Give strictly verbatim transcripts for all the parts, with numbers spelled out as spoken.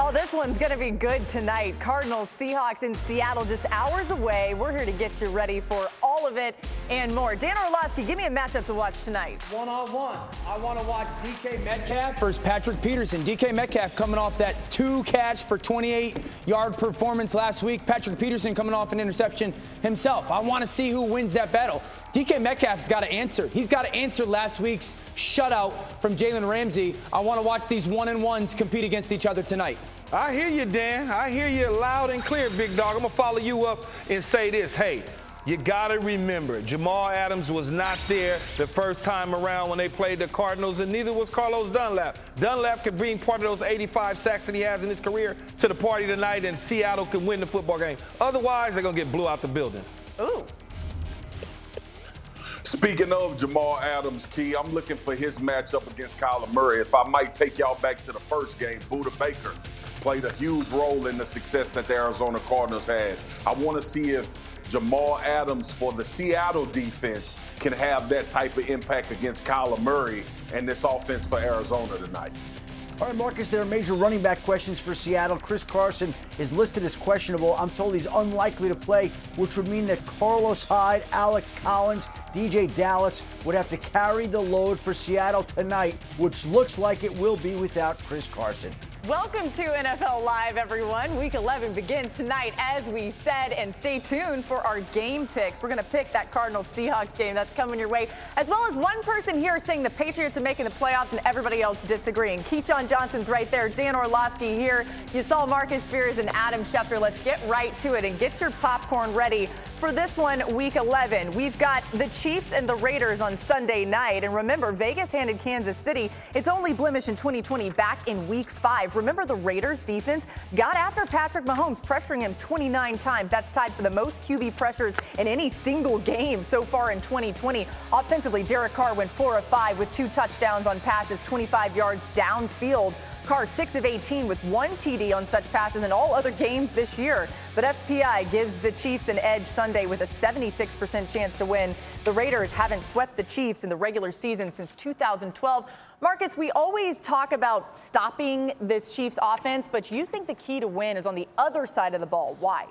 Oh, this one's going to be good tonight. Cardinals, Seahawks in Seattle just hours away. We're here to get you ready for all of it and more. Dan Orlovsky, give me a matchup to watch tonight. One-on-one. I want to watch D K Metcalf versus Patrick Peterson. D K Metcalf coming off that two-catch for twenty-eight-yard performance last week. Patrick Peterson coming off an interception himself. I want to see who wins that battle. D K Metcalf's got to answer. He's got to answer last week's shutout from Jalen Ramsey. I want to watch these one-and-ones compete against each other tonight. I hear you, Dan. I hear you loud and clear, big dog. I'm going to follow you up and say this. Hey, you got to remember, Jamal Adams was not there the first time around when they played the Cardinals, and neither was Carlos Dunlap. Dunlap could bring part of those eighty-five sacks that he has in his career to the party tonight, and Seattle can win the football game. Otherwise, they're going to get blew out the building. Ooh. Speaking of Jamal Adams, Key, I'm looking for his matchup against Kyler Murray. If I might take y'all back to the first game, Budda Baker played a huge role in the success that the Arizona Cardinals had. I want to see if Jamal Adams for the Seattle defense can have that type of impact against Kyler Murray and this offense for Arizona tonight. All right, Marcus, there are major running back questions for Seattle. Chris Carson is listed as questionable. I'm told he's unlikely to play, which would mean that Carlos Hyde, Alex Collins, D J Dallas would have to carry the load for Seattle tonight, which looks like it will be without Chris Carson. Welcome to N F L Live, everyone. Week eleven begins tonight, as we said, and stay tuned for our game picks. We're going to pick that Cardinals-Seahawks game that's coming your way, as well as one person here saying the Patriots are making the playoffs and everybody else disagreeing. Keyshawn Johnson's right there, Dan Orlovsky here. You saw Marcus Spears and Adam Schefter. Let's get right to it and get your popcorn ready for this one, Week eleven. We've got the Chiefs and the Raiders on Sunday night. And remember, Vegas handed Kansas City its only blemish in twenty twenty back in Week five. Remember, the Raiders defense got after Patrick Mahomes, pressuring him twenty-nine times. That's tied for the most Q B pressures in any single game so far in twenty twenty. Offensively, Derek Carr went four of five with two touchdowns on passes, twenty-five yards downfield. Carr six of eighteen with one T D on such passes in all other games this year. But F P I gives the Chiefs an edge Sunday with a seventy-six percent chance to win. The Raiders haven't swept the Chiefs in the regular season since two thousand twelve. Marcus, we always talk about stopping this Chiefs offense, but you think the key to win is on the other side of the ball. Why?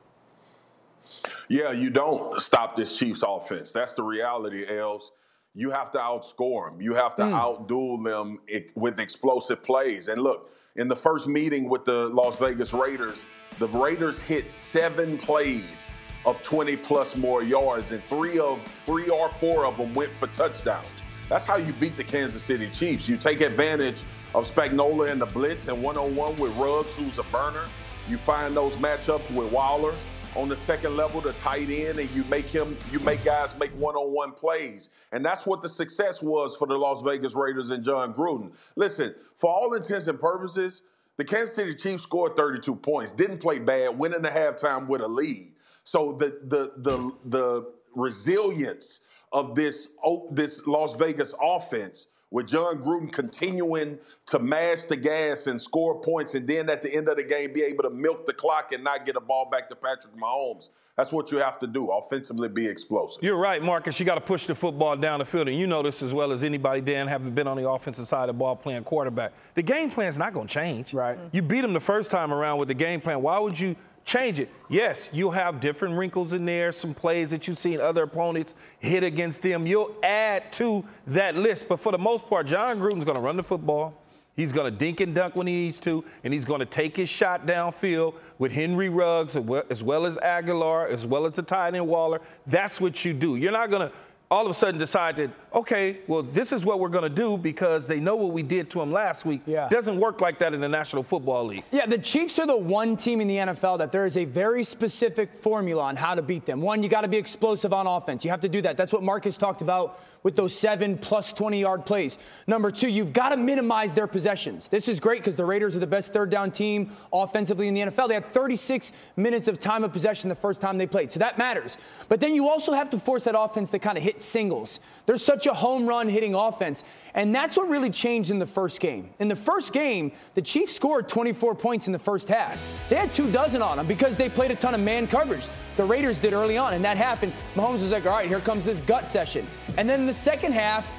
Yeah, you don't stop this Chiefs offense. That's the reality, Els. You have to outscore them. You have to mm. outduel them with explosive plays. And look, in the first meeting with the Las Vegas Raiders, the Raiders hit seven plays of twenty-plus more yards, and three of three or four of them went for touchdowns. That's how you beat the Kansas City Chiefs. You take advantage of Spagnuolo in the blitz and one-on-one with Ruggs, who's a burner. You find those matchups with Waller on the second level, the tight end, and you make him, you make guys make one-on-one plays. And that's what the success was for the Las Vegas Raiders and John Gruden. Listen, for all intents and purposes, the Kansas City Chiefs scored thirty-two points, didn't play bad, went into halftime with a lead. So the the the the resilience of this this Las Vegas offense, with John Gruden continuing to mash the gas and score points, and then at the end of the game be able to milk the clock and not get a ball back to Patrick Mahomes. That's what you have to do, offensively be explosive. You're right, Marcus. You got to push the football down the field, and you know this as well as anybody, Dan, having been on the offensive side of the ball playing quarterback. The game plan's not going to change. Right. You beat them the first time around with the game plan. Why would you change it? Yes, you'll have different wrinkles in there, some plays that you've seen other opponents hit against them. You'll add to that list. But for the most part, John Gruden's going to run the football. He's going to dink and dunk when he needs to, and he's going to take his shot downfield with Henry Ruggs as well as Aguilar, as well as the tight end Waller. That's what you do. You're not going to all of a sudden decide that, okay, well, this is what we're going to do because they know what we did to them last week. Yeah. Doesn't work like that in the National Football League. Yeah, the Chiefs are the one team in the N F L that there is a very specific formula on how to beat them. One, you got to be explosive on offense. You have to do that. That's what Marcus talked about with those seven plus twenty-yard plays. Number two, you've got to minimize their possessions. This is great because the Raiders are the best third down team offensively in the N F L. They had thirty-six minutes of time of possession the first time they played, so that matters. But then you also have to force that offense to kind of hit singles. There's such a home run hitting offense, and that's what really changed in the first game. In the first game, the Chiefs scored twenty-four points in the first half. They had two dozen on them because they played a ton of man coverage. The Raiders did early on, and that happened. Mahomes was like, all right, here comes this gut session. And then in the second half,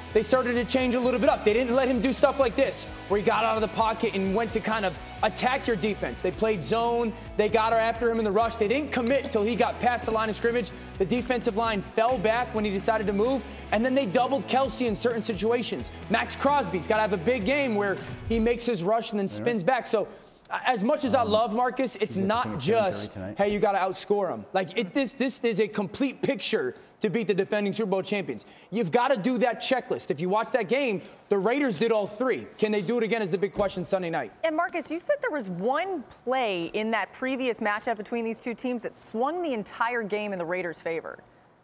they started to change a little bit up. They didn't let him do stuff like this, where he got out of the pocket and went to kind of attack your defense. They played zone. They got after him in the rush. They didn't commit until he got past the line of scrimmage. The defensive line fell back when he decided to move, and then they doubled Kelsey in certain situations. Max Crosby's got to have a big game where he makes his rush and then spins back. So as much as I love Marcus, it's not just, hey, you got to outscore him. Like, it, this, this is a complete picture to beat the defending Super Bowl champions. You've got to do that checklist. If you watch that game, the Raiders did all three. Can they do it again is the big question Sunday night. And Marcus, you said there was one play in that previous matchup between these two teams that swung the entire game in the Raiders' favor.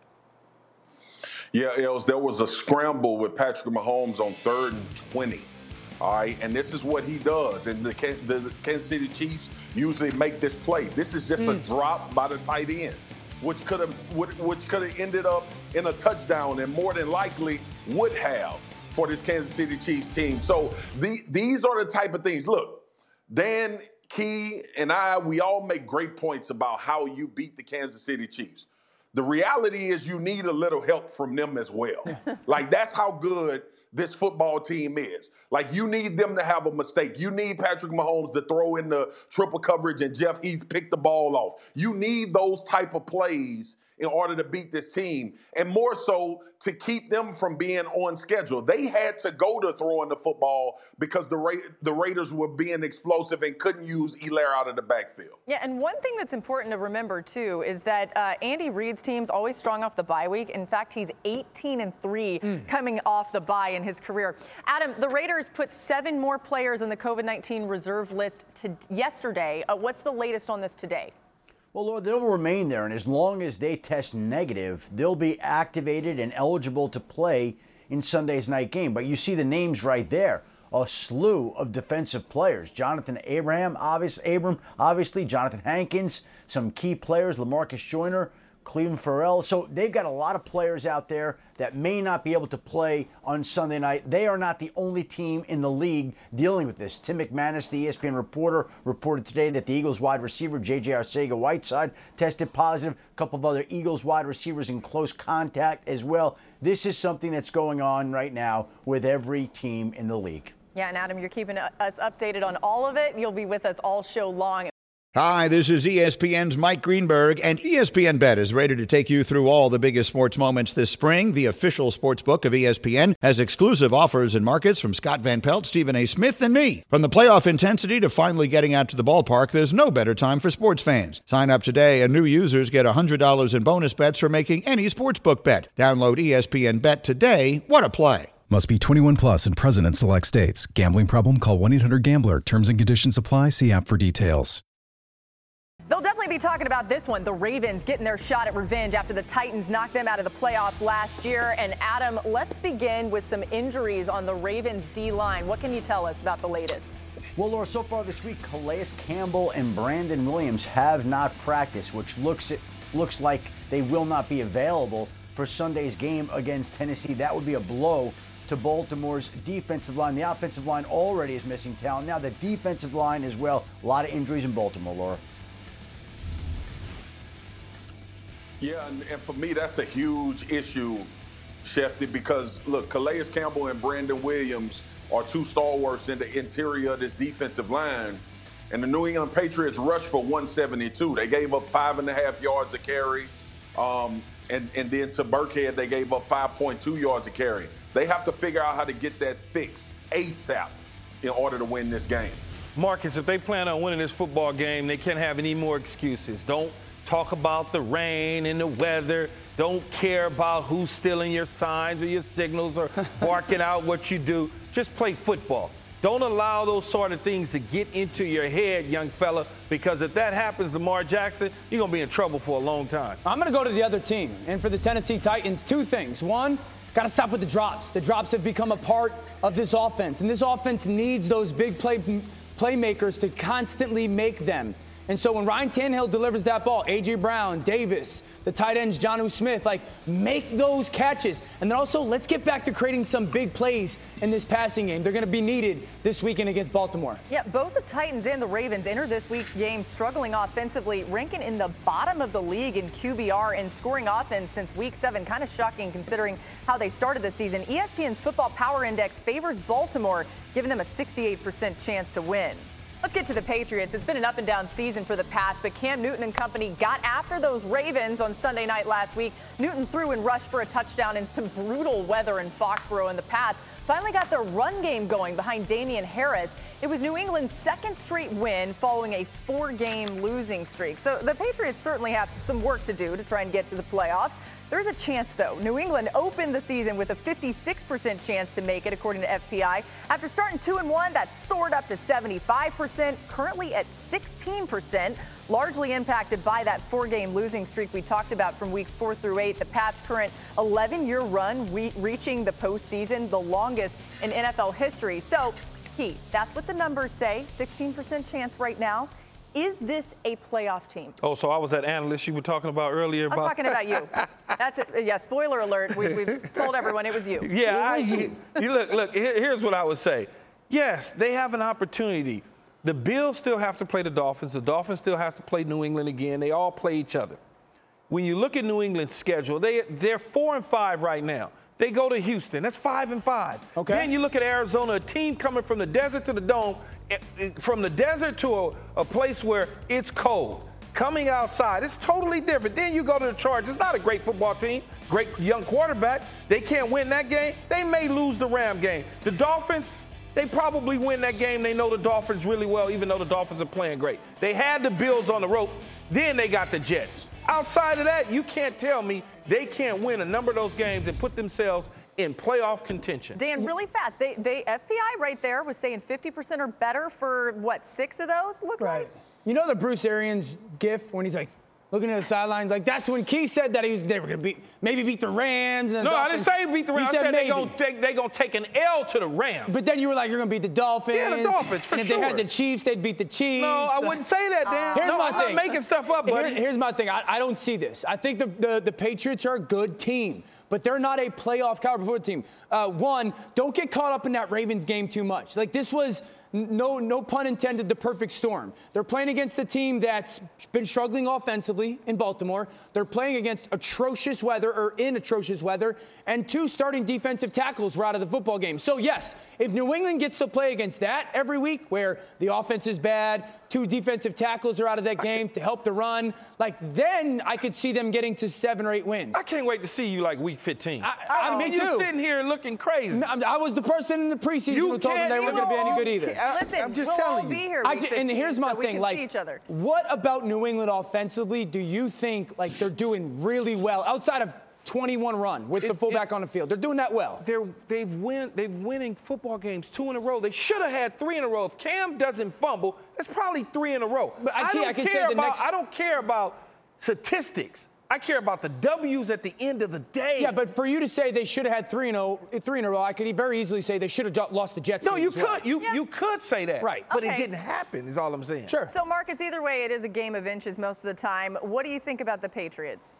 Yeah, it was, there was a scramble with Patrick Mahomes on third and twenty. All right, and this is what he does. And the, the Kansas City Chiefs usually make this play. This is just mm. a drop by the tight end, which could have which could have ended up in a touchdown, and more than likely would have for this Kansas City Chiefs team. So the, these are the type of things. Look, Dan Key and I, we all make great points about how you beat the Kansas City Chiefs. The reality is you need a little help from them as well. Like, that's how good this football team is. Like, you need them to have a mistake. You need Patrick Mahomes to throw in the triple coverage and Jeff Heath pick the ball off. You need those type of plays in order to beat this team, and more so to keep them from being on schedule. They had to go to throwing the football because the Ra- the Raiders were being explosive and couldn't use Helaire out of the backfield. Yeah, and one thing that's important to remember, too, is that uh, Andy Reid's team's always strong off the bye week. In fact, he's eighteen and three mm. coming off the bye in his career. Adam, the Raiders put seven more players in the COVID nineteen reserve list to yesterday. Uh, what's the latest on this today? Well, Lord, they'll remain there, and as long as they test negative, they'll be activated and eligible to play in Sunday's night game. But you see the names right there. A slew of defensive players. Jonathan Abraham, obvious, Abram, obviously, Jonathan Hankins, some key players, LaMarcus Joyner, Cleveland Farrell. So they've got a lot of players out there that may not be able to play on Sunday night. They are not the only team in the league dealing with this. Tim McManus, the E S P N reporter, reported today that the Eagles wide receiver J J Arcega-Whiteside tested positive. A couple of other Eagles wide receivers in close contact as well. This is something that's going on right now with every team in the league. Yeah, and Adam, you're keeping us updated on all of it. You'll be with us all show long. Hi, this is E S P N's Mike Greenberg, and E S P N Bet is ready to take you through all the biggest sports moments this spring. The official sports book of E S P N has exclusive offers and markets from Scott Van Pelt, Stephen A. Smith, and me. From the playoff intensity to finally getting out to the ballpark, there's no better time for sports fans. Sign up today, and new users get one hundred dollars in bonus bets for making any sportsbook bet. Download E S P N Bet today. What a play. Must be twenty-one plus and present in select states. Gambling problem? Call one eight hundred gambler. Terms and conditions apply. See app for details. They'll definitely be talking about this one. The Ravens getting their shot at revenge after the Titans knocked them out of the playoffs last year. And Adam, let's begin with some injuries on the Ravens D-line. What can you tell us about the latest? Well, Laura, so far this week, Calais Campbell and Brandon Williams have not practiced, which looks it looks like they will not be available for Sunday's game against Tennessee. That would be a blow to Baltimore's defensive line. The offensive line already is missing talent. Now the defensive line as well. A lot of injuries in Baltimore, Laura. Yeah, and, and for me, that's a huge issue, Shefty, because, look, Calais Campbell and Brandon Williams are two stalwarts in the interior of this defensive line, and the New England Patriots rushed for one seventy-two. They gave up five and a half yards a carry, um, and, and then to Burkhead, they gave up five point two yards a carry. They have to figure out how to get that fixed ASAP in order to win this game. Marcus, if they plan on winning this football game, they can't have any more excuses. Don't talk about the rain and the weather. Don't care about who's stealing your signs or your signals or barking out what you do. Just play football. Don't allow those sort of things to get into your head, young fella, because if that happens, Lamar Jackson, you're going to be in trouble for a long time. I'm going to go to the other team. And for the Tennessee Titans, two things. One, got to stop with the drops. The drops have become a part of this offense. And this offense needs those big play playmakers to constantly make them. And so when Ryan Tannehill delivers that ball, A J Brown, Davis, the tight ends, Jonnu Smith, like, make those catches. And then also, let's get back to creating some big plays in this passing game. They're going to be needed this weekend against Baltimore. Yeah, both the Titans and the Ravens enter this week's game struggling offensively, ranking in the bottom of the league in Q B R and scoring offense since week seven. Kind of shocking considering how they started the season. E S P N's Football Power Index favors Baltimore, giving them a sixty-eight percent chance to win. Let's get to the Patriots. It's been an up and down season for the Pats, but Cam Newton and company got after those Ravens on Sunday night last week. Newton threw and rushed for a touchdown in some brutal weather in Foxborough, and the Pats finally got their run game going behind Damian Harris. It was New England's second straight win following a four-game losing streak. So the Patriots certainly have some work to do to try and get to the playoffs. There's a chance, though. New England opened the season with a fifty-six percent chance to make it, according to F P I. After starting two and one, that soared up to seventy-five percent, currently at sixteen percent, largely impacted by that four-game losing streak we talked about from weeks four through eight. The Pats' current eleven-year run re- reaching the postseason, the longest in N F L history. So, Keith, that's what the numbers say, sixteen percent chance right now. Is this a playoff team? Oh, so I was that analyst you were talking about earlier. I was about- talking about you. That's it. Yeah, spoiler alert. We, we've told everyone it was you. Yeah, I, was you, you look, look, here- here's what I would say. Yes, they have an opportunity. The Bills still have to play the Dolphins. The Dolphins still have to play New England again. They all play each other. When you look at New England's schedule, they, they're four and five right now. They go to Houston. That's five and five. Okay. Then you look at Arizona, a team coming from the desert to the dome, eh, eh, from the desert to a, a place where it's cold. Coming outside, it's totally different. Then you go to the Chargers. It's not a great football team, great young quarterback. They can't win that game. They may lose the Ram game. The Dolphins, they probably win that game. They know the Dolphins really well, even though the Dolphins are playing great. They had the Bills on the rope. Then they got the Jets. Outside of that, you can't tell me they can't win a number of those games and put themselves in playoff contention. Dan, really fast. They, they F P I right there was saying fifty percent or better for, what, six of those look Right. like? You know the Bruce Arians gif when he's like looking at the sidelines? Like, that's when Keith said that he was they were going to beat, maybe beat the Rams. And the No, Dolphins. I didn't say beat the Rams. You I said maybe. they're going take, they gonna take an L to the Rams. But then you were like, you're going to beat the Dolphins. Yeah, the Dolphins, for And if sure. they had the Chiefs, they'd beat the Chiefs. No, I wouldn't say that, Dan. Here's no, my I'm thing. not making stuff up, buddy. Here- here's my thing. I, I don't see this. I think the, the, the Patriots are a good team, but they're not a playoff caliber football team. Uh, one, don't get caught up in that Ravens game too much. Like, this was, no, no pun intended, the perfect storm. They're playing against a team that's been struggling offensively in Baltimore. They're playing against atrocious weather, or in atrocious weather, and two starting defensive tackles were out of the football game. So, yes, if New England gets to play against that every week, where the offense is bad, two defensive tackles are out of that game to help the run, like, then I could see them getting to seven or eight wins. I can't wait to see you like week fifteen. I, I, me you too. sitting here looking crazy. I, I was the person in the preseason You who told them can't- they weren't going to be any good either. I- Listen, I'm just we'll telling all you. be here I week ju- and fifteen, here's my so we thing, can like, see each other. what about New England offensively do you think, like, they're doing really well outside of twenty-one run with It- the fullback it- on the field? They're doing that well. They're, they've win. They've winning football games two in a row. They should have had three in a row. If Cam doesn't fumble, that's probably three in a row. But I can't- don't I can say care the about. next- I don't care about statistics. I care about the W's at the end of the day. Yeah, but for you to say they should have had three in a three in a row, I could very easily say they should have lost the Jets. no, game you as well. could. You Yeah. you could say that. Right. But it Okay. didn't happen. Is all I'm saying. Sure. So, Marcus, either way, it is a game of inches most of the time. What do you think about the Patriots?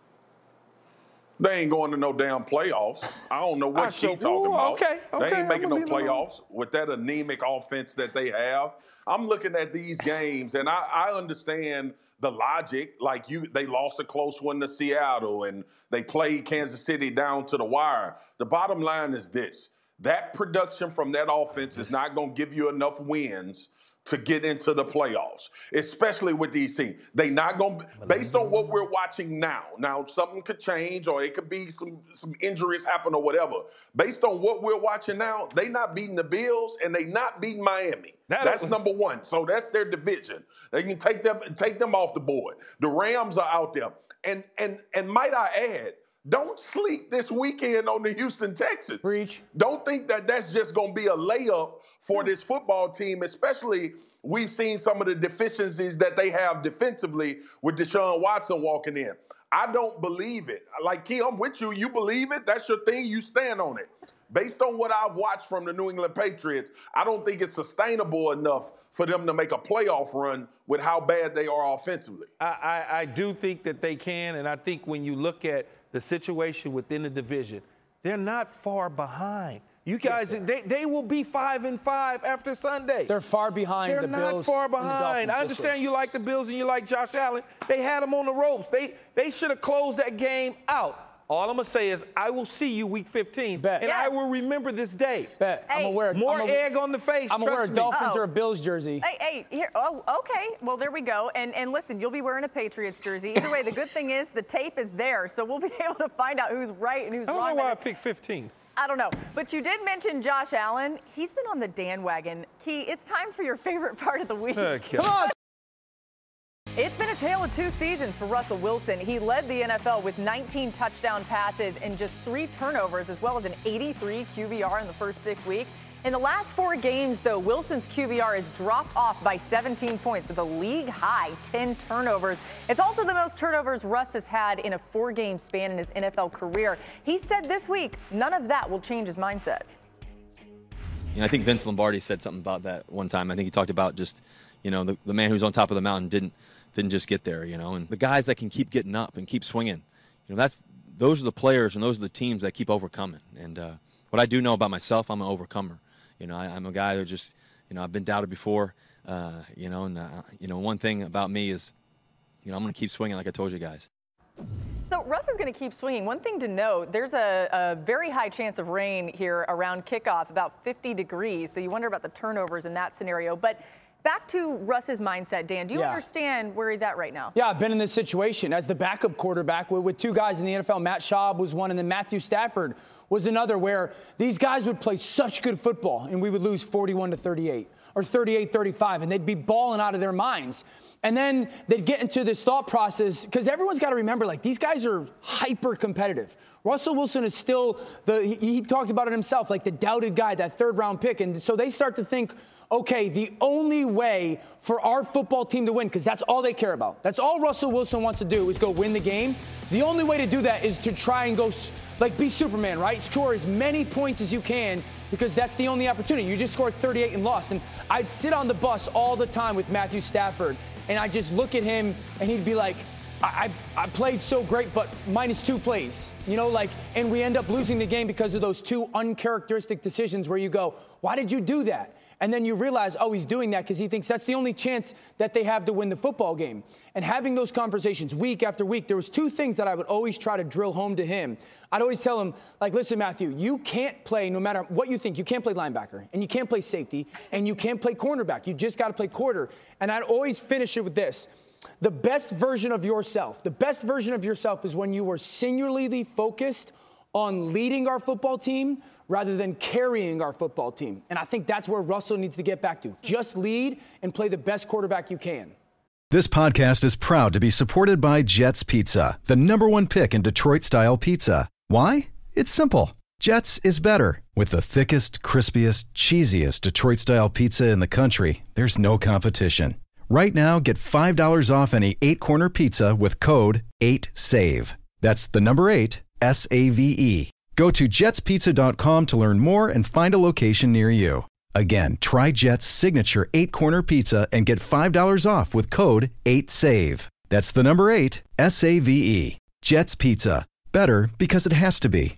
They ain't going to no damn playoffs. I don't know what Ah, she so- talking ooh, about. okay, They okay, ain't making I'm no gonna leave it alone. playoffs with that anemic offense that they have. I'm looking at these games, and I, I understand the logic. Like, you, they lost a close one to Seattle, and they played Kansas City down to the wire. The bottom line is this: that production from that offense is not going to give you enough wins to get into the playoffs, especially with these teams. They not going to, based on what we're watching now. Now, something could change, or it could be some, some injuries happen or whatever. Based on what we're watching now, they not beating the Bills and they not beating Miami. That- That's number one. So that's their division. They can take them, take them off the board. The Rams are out there. And and and might I add, don't sleep this weekend on the Houston Texans. Preach. Don't think that that's just going to be a layup for this football team, especially we've seen some of the deficiencies that they have defensively with Deshaun Watson walking in. I don't believe it. Like, Key, I'm with you. You believe it. That's your thing. You stand on it. Based on what I've watched from the New England Patriots, I don't think it's sustainable enough for them to make a playoff run with how bad they are offensively. I, I, I do think that they can, and I think when you look at the situation within the division, they're not far behind. You guys, yes, they, they will be five and five after Sunday. They're far behind They're the They're not Bills. far behind. I Yes, understand sir. you like the Bills and you like Josh Allen. They had them on the ropes. They they should have closed that game out. All I'm going to say is I will see you week fifteen, Bet. and Yeah. I will remember this day. Bet. Hey, I'm aware. More I'm a, egg on the face, I'm aware trust of me. Dolphins Uh-oh. or a Bills jersey. Hey, hey, here. Oh, okay. Well, there we go. And and listen, you'll be wearing a Patriots jersey. Either way, the good thing is the tape is there, so we'll be able to find out who's right and who's I don't wrong. know why I picked fifteen. I don't know. But you did mention Josh Allen. He's been on the Dan wagon. Key, it's time for your favorite part of the week. Okay. Come on. It's been a tale of two seasons for Russell Wilson. He led the N F L with nineteen touchdown passes and just three turnovers, as well as an eighty-three Q B R in the first six weeks. In the last four games, though, Wilson's Q B R has dropped off by seventeen points with a league-high ten turnovers. It's also the most turnovers Russ has had in a four-game span in his N F L career. He said this week none of that will change his mindset. You know, I think Vince Lombardi said something about that one time. I think he talked about just, you know, the, the man who's on top of the mountain didn't didn't just get there, you know, and the guys that can keep getting up and keep swinging, you know, that's those are the players and those are the teams that keep overcoming. And uh, what I do know about myself, I'm an overcomer. You know, I, I'm a guy that just, you know, I've been doubted before, uh, you know, and, uh, you know, one thing about me is, you know, I'm going to keep swinging like I told you guys. So Russ is going to keep swinging. One thing to note, there's a, a very high chance of rain here around kickoff, about fifty degrees. So you wonder about the turnovers in that scenario. But back to Russ's mindset, Dan, do you Yeah. understand where he's at right now? Yeah, I've been in this situation as the backup quarterback with, with two guys in the N F L. Matt Schaub was one, and then Matthew Stafford was another, where these guys would play such good football, and we would lose forty-one to thirty-eight or thirty-eight thirty-five, and they'd be balling out of their minds. And then they'd get into this thought process, because everyone's got to remember, like, these guys are hyper competitive. Russell Wilson is still the, he, he talked about it himself, like the doubted guy, that third round pick. And so they start to think, okay, the only way for our football team to win, because that's all they care about. That's all Russell Wilson wants to do is go win the game. The only way to do that is to try and go, like, be Superman, right? Score as many points as you can, because that's the only opportunity. You just scored thirty-eight and lost. And I'd sit on the bus all the time with Matthew Stafford, and I'd just look at him, and he'd be like, I, I, I played so great, but minus two plays. You know, like, and we end up losing the game because of those two uncharacteristic decisions where you go, why did you do that? And then you realize, oh, he's doing that because he thinks that's the only chance that they have to win the football game. And having those conversations week after week, there was two things that I would always try to drill home to him. I'd always tell him, like, listen, Matthew, you can't play, no matter what you think, you can't play linebacker, and you can't play safety, and you can't play cornerback. You just got to play quarter. And I'd always finish it with this. The best version of yourself, the best version of yourself is when you were singularly focused on leading our football team rather than carrying our football team. And I think that's where Russell needs to get back to. Just lead and play the best quarterback you can. This podcast is proud to be supported by Jets Pizza, the number one pick in Detroit-style pizza. Why? It's simple. Jets is better. With the thickest, crispiest, cheesiest Detroit-style pizza in the country, there's no competition. Right now, get five dollars off any eight-corner pizza with code eight save. That's the number eight, S A V E. Go to jets pizza dot com to learn more and find a location near you. Again, try Jet's signature eight-corner pizza and get five dollars off with code eight save. That's the number eight, S A V E. Jet's Pizza. Better because it has to be.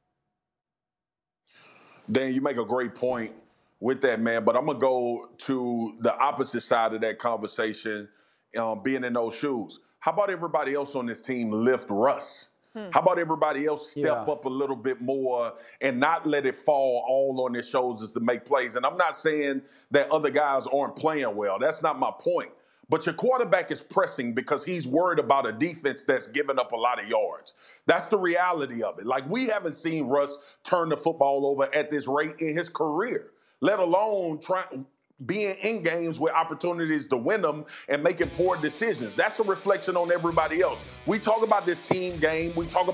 Dan, you make a great point with that, man, but I'm going to go to the opposite side of that conversation, um, being in those shoes. How about everybody else on this team lift Russ? Hmm. How about everybody else step Yeah. up a little bit more and not let it fall all on their shoulders to make plays? And I'm not saying that other guys aren't playing well. That's not my point. But your quarterback is pressing because he's worried about a defense that's giving up a lot of yards. That's the reality of it. Like, we haven't seen Russ turn the football over at this rate in his career, let alone try, being in games with opportunities to win them and making poor decisions. That's a reflection on everybody else. We talk about this team game. We talk about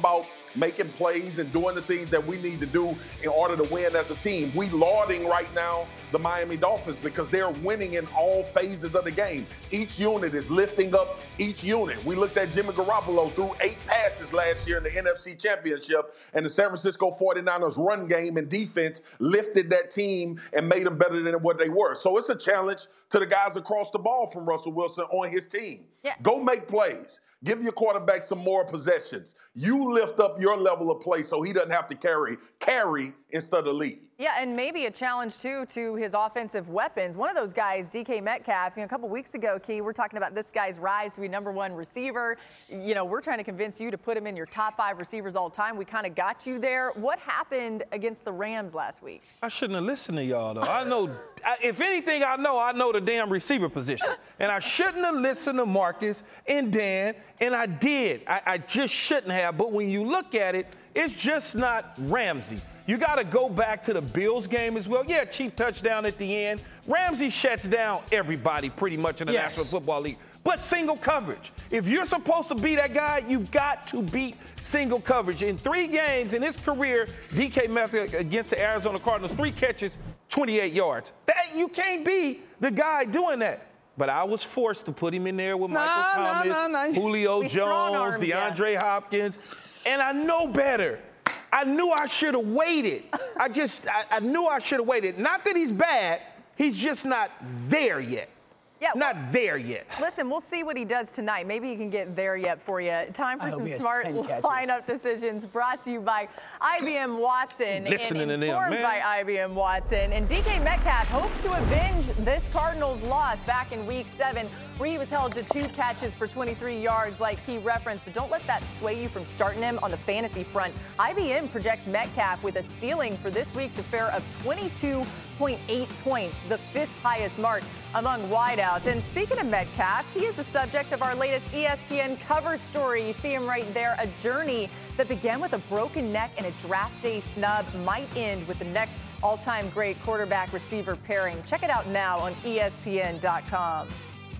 making plays and doing the things that we need to do in order to win as a team. We lauding right now the Miami Dolphins because they're winning in all phases of the game. Each unit is lifting up each unit. We looked at Jimmy Garoppolo threw eight passes last year in the N F C Championship, and the San Francisco forty-niners run game and defense lifted that team and made them better than what they were. So it's a challenge to the guys across the ball from Russell Wilson on his team. Yeah. Go make plays. Give your quarterback some more possessions. You lift up your level of play so he doesn't have to carry, carry instead of lead. Yeah, and maybe a challenge, too, to his offensive weapons. One of those guys, D K Metcalf, you know, a couple weeks ago, Key, we're talking about this guy's rise to be number one receiver. You know, we're trying to convince you to put him in your top five receivers all time. We kind of got you there. What happened against the Rams last week? I shouldn't have listened to y'all, though. I know, I, if anything I know, I know the damn receiver position. And I shouldn't have listened to Marcus and Dan, and I did. I, I just shouldn't have. But when you look at it, it's just not Ramsey. You got to go back to the Bills game as well. Yeah, cheap touchdown at the end. Ramsey shuts down everybody pretty much in the Yes. National Football League. But single coverage. If you're supposed to be that guy, you've got to beat single coverage. In three games in his career, D K Metcalf against the Arizona Cardinals, three catches, twenty-eight yards. That you can't be the guy doing that. But I was forced to put him in there with Nah, Michael nah, Thomas, nah, nah. Julio We Jones, strong-armed ya. DeAndre Hopkins, and I know better. I knew I should have waited. I just, I, I knew I should have waited. Not that he's bad, he's just not there yet. Yeah, well, Not there yet. Listen, we'll see what he does tonight. Maybe he can get there yet for you. Time for I hope some he has smart ten catches. lineup decisions brought to you by I B M Watson. Listening and to them, informed man. by I B M Watson. And D K Metcalf hopes to avenge this Cardinals loss back in week seven, where he was held to two catches for twenty-three yards like he referenced. But don't let that sway you from starting him on the fantasy front. I B M projects Metcalf with a ceiling for this week's affair of twenty-two point eight points, the fifth highest mark among wideouts. And speaking of Metcalf, he is the subject of our latest E S P N cover story. You see him right there. A journey that began with a broken neck and a draft day snub might end with the next all-time great quarterback-receiver pairing. Check it out now on E S P N dot com.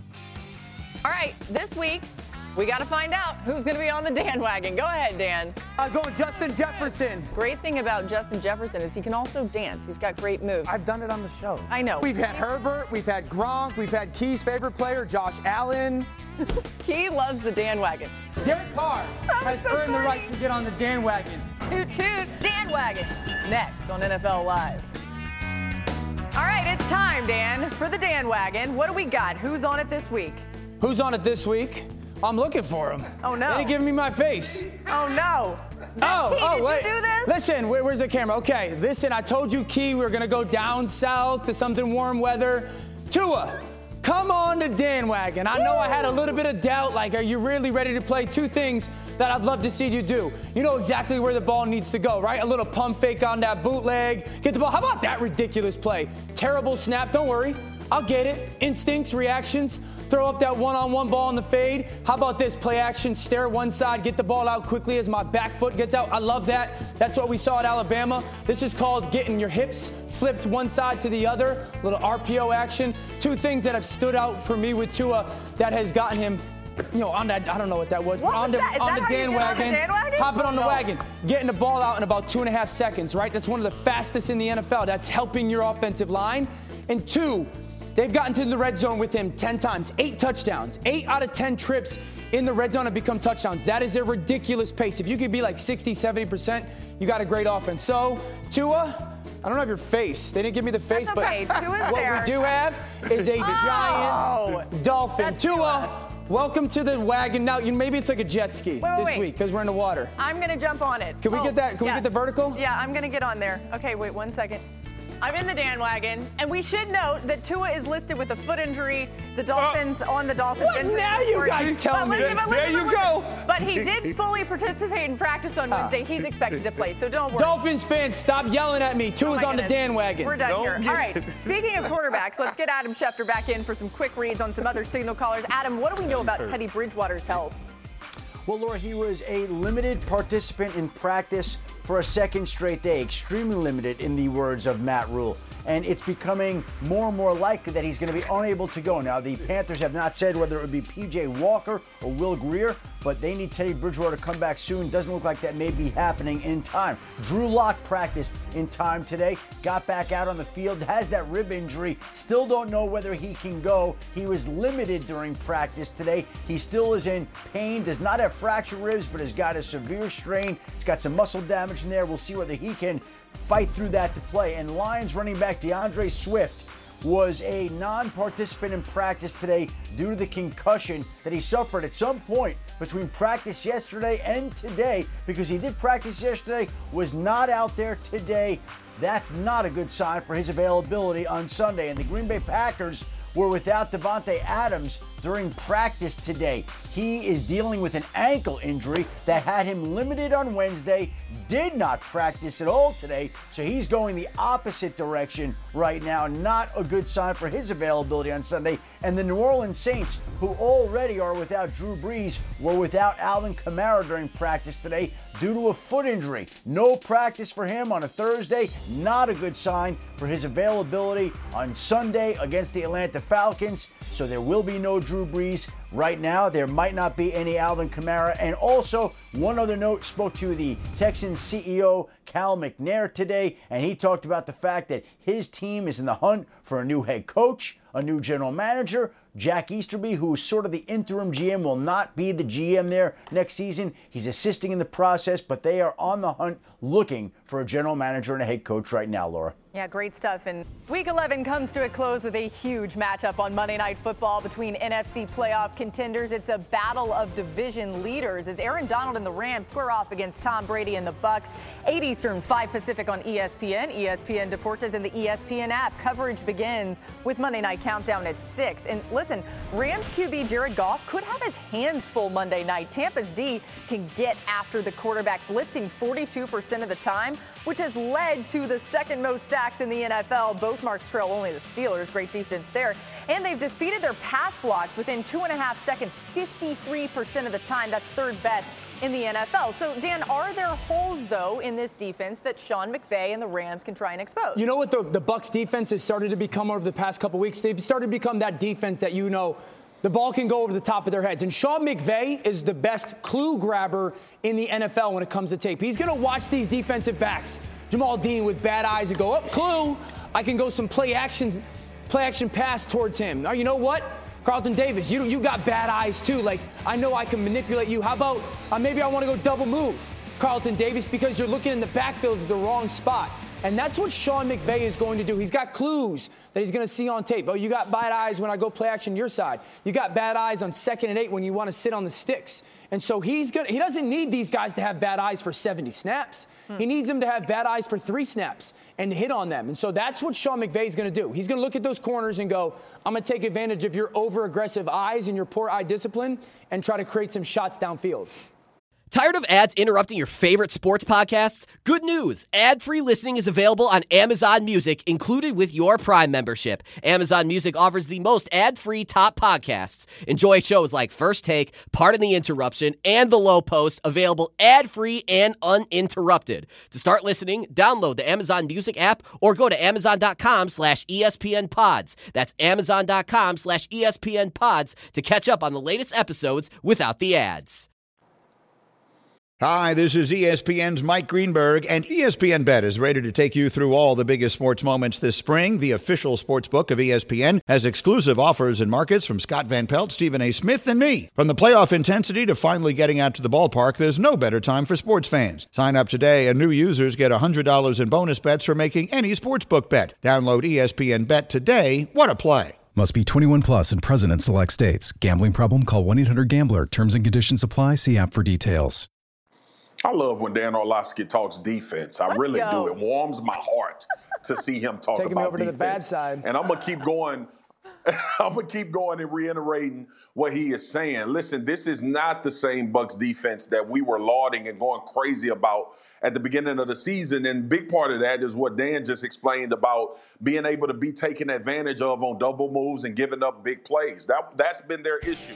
All right, this week, we got to find out who's going to be on the Dan wagon. Go ahead, Dan. I'm going Justin Jefferson. Great thing about Justin Jefferson is he can also dance. He's got great moves. I've done it on the show. I know. We've had Herbert, we've had Gronk, we've had Key's favorite player, Josh Allen. He loves the Dan wagon. Derek Carr has so earned the funny. right to get on the Dan wagon. Toot toot, Dan wagon. Next on N F L Live. All right, it's time, Dan, for the Dan wagon. What do we got? Who's on it this week? Who's on it this week? I'm looking for him. Oh, no. They ain't giving me my face. Oh, no. Oh, Key, oh, did wait. you do this? Listen, where, where's the camera? Okay, listen, I told you, Key, we were going to go down south to something warm weather. Tua, come on the Dan wagon. I know I had a little bit of doubt, like, are you really ready to play? Two things that I'd love to see you do. You know exactly where the ball needs to go, right? A little pump fake on that bootleg. Get the ball. How about that ridiculous play? Terrible snap. Don't worry. I'll get it. Instincts, reactions. Throw up that one-on-one ball in the fade. How about this? Play action, stare one side, get the ball out quickly as my back foot gets out. I love that. That's what we saw at Alabama. This is called getting your hips flipped one side to the other. A little R P O action. Two things that have stood out for me with Tua that has gotten him, you know, on that, I don't know what that was, What but on was the, that? Is on that the how you Dan get on the wagon. Dan wagon? Hopping on the No. wagon. Getting the ball out in about two and a half seconds, right? That's one of the fastest in the N F L. That's helping your offensive line. And two, they've gotten to the red zone with him ten times, eight touchdowns. Eight out of ten trips in the red zone have become touchdowns. That is a ridiculous pace. If you could be like sixty, seventy percent, you got a great offense. So, Tua, I don't have your face. They didn't give me the face, That's okay. but Tua's what there. we do have is a Oh, giant dolphin. that's Tua, Tua. welcome to the wagon. Now, you maybe it's like a jet ski Wait, wait, this wait. week because we're in the water. I'm going to jump on it. Can we Oh, get that? Can yeah. we get the vertical? Yeah, I'm going to get on there. Okay, wait one second. I'm in the Dan wagon, and we should note that Tua is listed with a foot injury. The Dolphins on the Dolphins What? injury Now you report. guys tell But me. listen, but There listen, you but listen. go. But he did fully participate in practice on Wednesday. He's expected to play, so don't worry. Dolphins fans, stop yelling at me. Oh Tua's my on the goodness. Dan wagon. We're done Don't here. get- All right. Speaking of quarterbacks, let's get Adam Schefter back in for some quick reads on some other signal callers. Adam, what do we know about Teddy Bridgewater's health? Well, Laura, he was a limited participant in practice for a second straight day. Extremely limited, in the words of Matt Rule. And it's becoming more and more likely that he's going to be unable to go. Now, the Panthers have not said whether it would be P J Walker or Will Grier, but they need Teddy Bridgewater to come back soon. Doesn't look like that may be happening in time. Drew Lock practiced in time today, got back out on the field, has that rib injury. Still don't know whether he can go. He was limited during practice today. He still is in pain, does not have fractured ribs, but has got a severe strain. He's got some muscle damage in there. We'll see whether he can fight through that to play. And Lions running back DeAndre Swift was a non-participant in practice today due to the concussion that he suffered at some point between practice yesterday and today, because he did practice yesterday, was not out there today. That's not a good sign for his availability on Sunday. And the Green Bay Packers were without Devontae Adams during practice today. He is dealing with an ankle injury that had him limited on Wednesday, did not practice at all today, so he's going the opposite direction right now. Not a good sign for his availability on Sunday. And the New Orleans Saints, who already are without Drew Brees, were without Alvin Kamara during practice today due to a foot injury. No practice for him on a Thursday. Not a good sign for his availability on Sunday against the Atlanta Falcons. So there will be no Drew Brees. Right now, there might not be any Alvin Kamara. And also, one other note, spoke to the Texans C E O, Cal McNair, today, and he talked about the fact that his team is in the hunt for a new head coach, a new general manager. Jack Easterby, who is sort of the interim G M, will not be the G M there next season. He's assisting in the process, but they are on the hunt looking for a general manager and a head coach right now, Laura. Yeah, great stuff. And Week eleven comes to a close with a huge matchup on Monday Night Football between N F C playoff contenders. It's a battle of division leaders as Aaron Donald and the Rams square off against Tom Brady and the Bucs. eight Eastern, five Pacific on E S P N, E S P N Deportes, and the E S P N app. Coverage begins with Monday Night Countdown at six. And listen, Rams Q B Jared Goff could have his hands full Monday night. Tampa's D can get after the quarterback, blitzing forty-two percent of the time, which has led to the second most sacks in the N F L. Both marks trail only the Steelers. Great defense there. And they've defeated their pass blocks within two and a half seconds, fifty-three percent of the time. That's third best in the N F L. So, Dan, are there holes, though, in this defense that Sean McVay and the Rams can try and expose? You know what the, the Bucs defense has started to become over the past couple weeks? They've started to become that defense that, you know, the ball can go over the top of their heads. And Sean McVay is the best clue grabber in the N F L when it comes to tape. He's going to watch these defensive backs, Jamal Dean with bad eyes, and go, oh, clue, I can go some play actions, play action pass towards him. Now, you know what? Carlton Davis, you you got bad eyes too. Like, I know I can manipulate you. How about uh, maybe I want to go double move Carlton Davis because you're looking in the backfield at the wrong spot. And that's what Sean McVay is going to do. He's got clues that he's going to see on tape. Oh, you got bad eyes when I go play action your side. You got bad eyes on second and eight when you want to sit on the sticks. And so he's going he doesn't need these guys to have bad eyes for seventy snaps. Hmm. He needs them to have bad eyes for three snaps and hit on them. And so that's what Sean McVay is going to do. He's going to look at those corners and go, I'm going to take advantage of your over-aggressive eyes and your poor eye discipline and try to create some shots downfield. Tired of ads interrupting your favorite sports podcasts? Good news! Ad-free listening is available on Amazon Music, included with your Prime membership. Amazon Music offers the most ad-free top podcasts. Enjoy shows like First Take, Pardon the Interruption, and The Low Post, available ad-free and uninterrupted. To start listening, download the Amazon Music app or go to amazon.com slash ESPN pods. That's amazon.com slash ESPN pods to catch up on the latest episodes without the ads. Hi, this is E S P N's Mike Greenberg, and E S P N Bet is ready to take you through all the biggest sports moments this spring. The official sports book of E S P N has exclusive offers and markets from Scott Van Pelt, Stephen A. Smith, and me. From the playoff intensity to finally getting out to the ballpark, there's no better time for sports fans. Sign up today, and new users get one hundred dollars in bonus bets for making any sportsbook bet. Download E S P N Bet today. What a play. Must be twenty-one plus and present in select states. Gambling problem? Call one eight hundred gambler. Terms and conditions apply. See app for details. I love when Dan Orlovsky talks defense. I Let's really go. do. It warms my heart to see him talk Taking me about over to defense. the bad side. And I'm gonna keep going. I'm gonna keep going and reiterating what he is saying. Listen, this is not the same Bucs defense that we were lauding and going crazy about at the beginning of the season. And big part of that is what Dan just explained about being able to be taken advantage of on double moves and giving up big plays. That that's been their issue.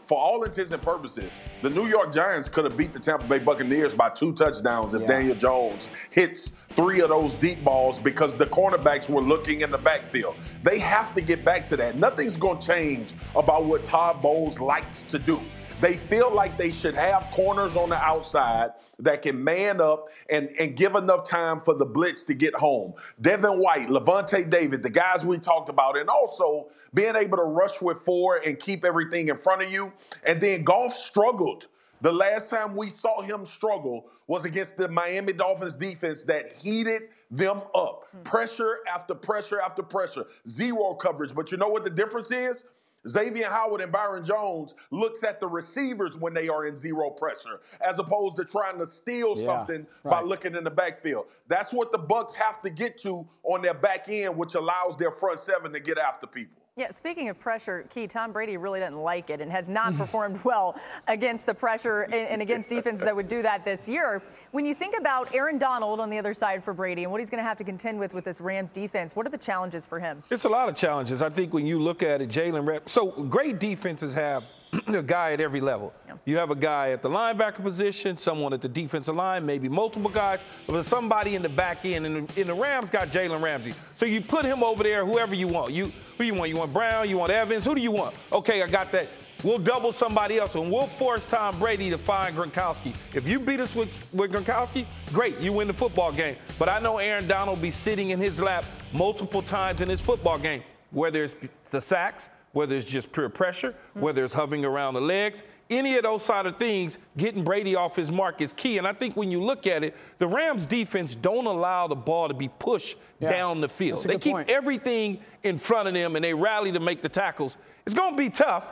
for all intents and purposes, the New York Giants could have beat the Tampa Bay Buccaneers by two touchdowns if yeah. Daniel Jones hits three of those deep balls because the cornerbacks were looking in the backfield. They have to get back to that. Nothing's going to change about what Todd Bowles likes to do. They feel like they should have corners on the outside that can man up and, and give enough time for the blitz to get home. Devin White, Levante David, the guys we talked about, and also being able to rush with four and keep everything in front of you. And then Goff struggled. The last time we saw him struggle was against the Miami Dolphins defense that heated them up. Mm-hmm. Pressure after pressure after pressure. Zero coverage. But you know what the difference is? Xavier Howard and Byron Jones looks at the receivers when they are in zero pressure, as opposed to trying to steal yeah, something right. by looking in the backfield. That's what the Bucs have to get to on their back end, which allows their front seven to get after people. Yeah, speaking of pressure, Key, Tom Brady really didn't like it and has not performed well against the pressure and, and against defense that would do that this year. When you think about Aaron Donald on the other side for Brady and what he's going to have to contend with with this Rams defense, what are the challenges for him? It's a lot of challenges. I think when you look at it, Jalen Rep. So great defenses have a guy at every level. Yeah. You have a guy at the linebacker position, someone at the defensive line, maybe multiple guys, but somebody in the back end. And the, and the Rams got Jalen Ramsey. So you put him over there, whoever you want. You Who you want? You want Brown? You want Evans? Who do you want? Okay, I got that. We'll double somebody else, and we'll force Tom Brady to find Gronkowski. If you beat us with, with Gronkowski, great, you win the football game. But I know Aaron Donald will be sitting in his lap multiple times in his football game, whether it's the sacks, whether it's just pure pressure, mm-hmm. whether it's hovering around the legs. Any of those side of things, getting Brady off his mark is key. And I think when you look at it, the Rams defense don't allow the ball to be pushed yeah. down the field. They keep point. everything in front of them, and they rally to make the tackles. It's going to be tough,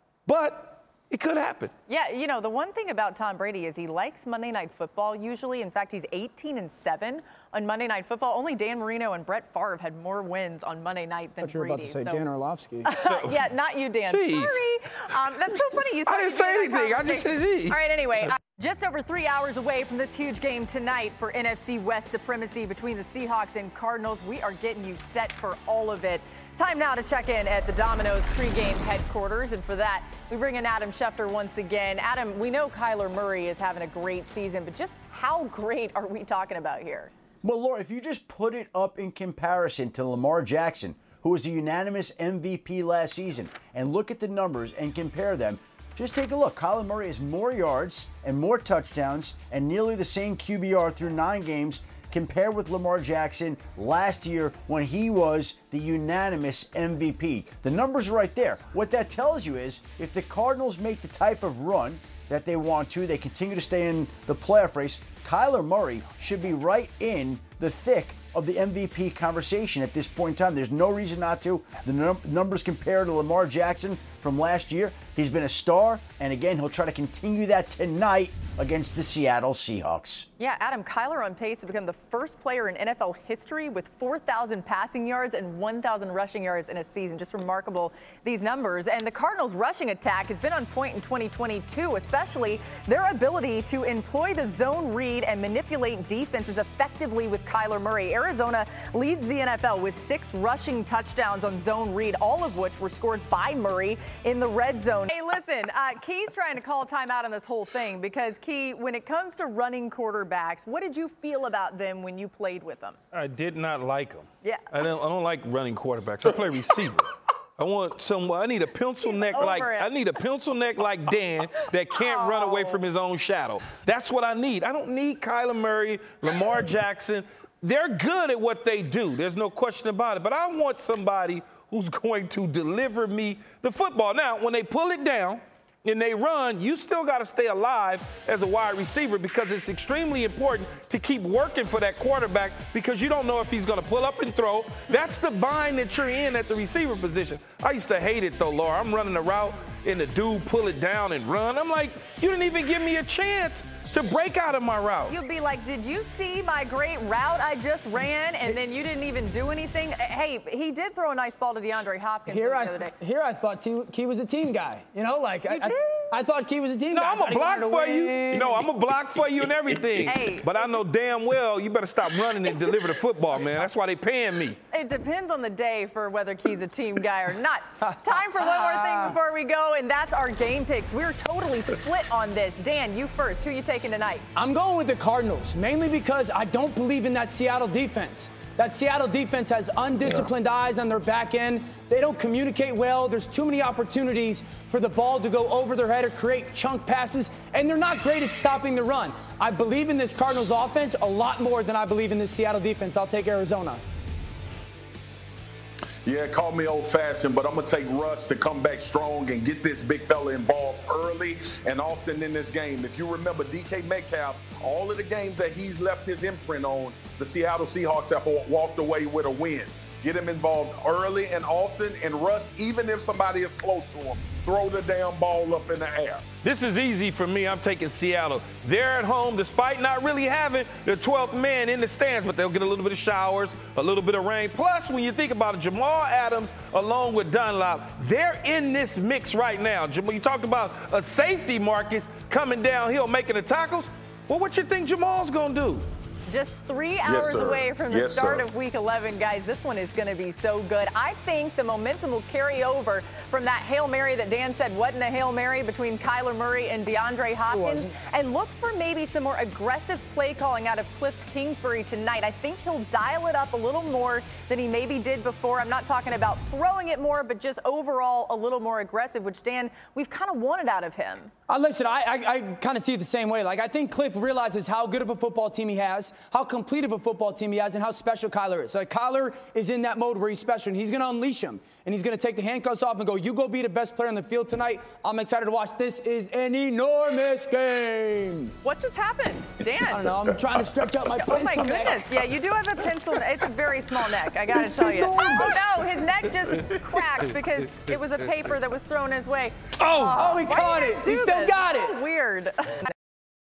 but it could happen. Yeah, you know, the one thing about Tom Brady is he likes Monday Night Football usually. In fact, he's eighteen and seven on Monday Night Football. Only Dan Marino and Brett Favre had more wins on Monday night than I thought you were Brady. about to say so. Dan Orlovsky. Yeah, not you, Dan. Jeez. Sorry. Um, that's so funny. You I didn't say anything. I just said geez. All right, anyway. Uh, just over three hours away from this huge game tonight for N F C West supremacy between the Seahawks and Cardinals. We are getting you set for all of it. Time now to check in at the Domino's pregame headquarters, and for that, we bring in Adam Schefter once again. Adam, we know Kyler Murray is having a great season, but just how great are we talking about here? Well, Laura, if you just put it up in comparison to Lamar Jackson, who was the unanimous M V P last season, and look at the numbers and compare them, just take a look. Kyler Murray has more yards and more touchdowns and nearly the same Q B R through nine games compared with Lamar Jackson last year when he was the unanimous M V P. The numbers are right there. What that tells you is if the Cardinals make the type of run that they want to, they continue to stay in the playoff race, Kyler Murray should be right in the thick of the M V P conversation at this point in time. There's no reason not to. The num- numbers compare to Lamar Jackson from last year. He's been a star, and again, he'll try to continue that tonight against the Seattle Seahawks. Yeah, Adam, Kyler on pace to become the first player in N F L history with four thousand passing yards and one thousand rushing yards in a season. Just remarkable, these numbers. And the Cardinals' rushing attack has been on point in twenty twenty-two, especially their ability to employ the zone read and manipulate defenses effectively with Kyler Murray. Arizona leads the N F L with six rushing touchdowns on zone read, all of which were scored by Murray in the red zone. Hey, listen, uh, Key's trying to call timeout on this whole thing because, Key, when it comes to running quarterbacks, what did you feel about them when you played with them? I did not like them. Yeah. I don't, I don't like running quarterbacks. I play receiver. I want someone. I need a pencil neck like it. I need a pencil neck like Dan that can't oh. run away from his own shadow. That's what I need. I don't need Kyler Murray, Lamar Jackson. They're good at what they do. There's no question about it. But I want somebody who's going to deliver me the football. Now, when they pull it down and they run, you still got to stay alive as a wide receiver because it's extremely important to keep working for that quarterback because you don't know if he's going to pull up and throw. That's the bind that you're in at the receiver position. I used to hate it, though, Laura. I'm running a route and the dude pull it down and run. I'm like, you didn't even give me a chance to break out of my route. You'll be like, did you see my great route I just ran, and then you didn't even do anything? Hey, he did throw a nice ball to DeAndre Hopkins here the I, other day. Here I thought T, Key was a team guy. You know, like you I, did? I thought Key was a team No, guy. I'm a block for you. No, I'm a block for you and everything. Hey. But I know damn well you better stop running and deliver the football, man. That's why they paying me. It depends on the day for whether Key's a team guy or not. Time for one more thing before we go, and that's our game picks. We're totally split on this. Dan, you first. Who are you taking tonight? I'm going with the Cardinals, mainly because I don't believe in that Seattle defense. That Seattle defense has undisciplined yeah. eyes on their back end. They don't communicate well. There's too many opportunities for the ball to go over their head or create chunk passes, and they're not great at stopping the run. I believe in this Cardinals offense a lot more than I believe in this Seattle defense. I'll take Arizona. Yeah, call me old-fashioned, but I'm going to take Russ to come back strong and get this big fella involved early and often in this game. If you remember D K Metcalf, all of the games that he's left his imprint on, the Seattle Seahawks have walked away with a win. Get him involved early and often, and Russ, even if somebody is close to him, throw the damn ball up in the air. This is easy for me. I'm taking Seattle. They're at home despite not really having the twelfth man in the stands, but they'll get a little bit of showers, a little bit of rain. Plus, when you think about it, Jamal Adams along with Dunlap, they're in this mix right now. Jamal, you talked about a safety, Marcus, coming downhill making the tackles. Well, what you think Jamal's going to do? Just three hours yes, away from the yes, start sir. of week eleven, guys. This one is going to be so good. I think the momentum will carry over from that Hail Mary that Dan said wasn't a Hail Mary between Kyler Murray and DeAndre Hopkins. And look for maybe some more aggressive play calling out of Cliff Kingsbury tonight. I think he'll dial it up a little more than he maybe did before. I'm not talking about throwing it more, but just overall a little more aggressive, which, Dan, we've kind of wanted out of him. Uh, listen, I, I, I kind of see it the same way. Like, I think Cliff realizes how good of a football team he has, how complete of a football team he has, and how special Kyler is. Like, Kyler is in that mode where he's special, and he's going to unleash him. And he's going to take the handcuffs off and go, you go be the best player on the field tonight. I'm excited to watch. This is an enormous game. What just happened? Dan? I don't know. I'm trying to stretch out my pencil Oh, my goodness. neck. Yeah, you do have a pencil. It's a very small neck, I got to tell you. enormous. Oh, no, his neck just cracked because it was a paper that was thrown his way. Oh, oh, he Why caught do you it. guys He do still this? got It's it. so weird.